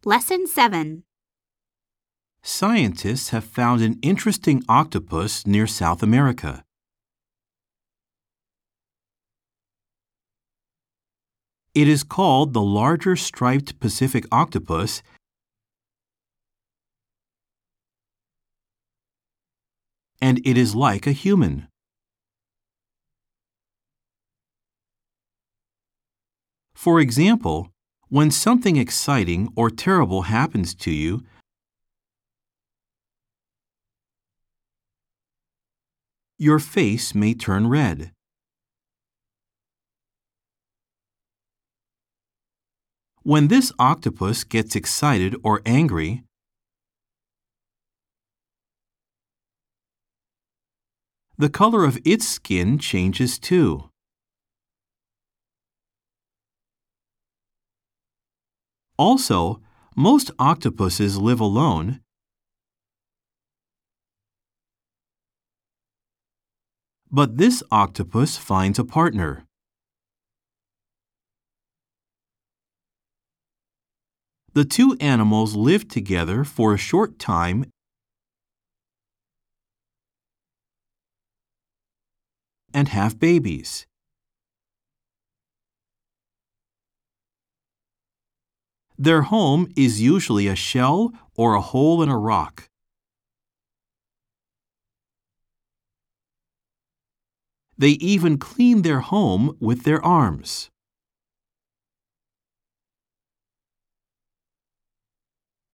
Lesson 7. Scientists have found an interesting octopus near South America. It is called the larger striped Pacific octopus and it is like a human. For example, when something exciting or terrible happens to you, your face may turn red. When this octopus gets excited or angry, the color of its skin changes too. Also, most octopuses live alone, but this octopus finds a partner. The two animals live together for a short time and have babies. Their home is usually a shell or a hole in a rock. They even clean their home with their arms.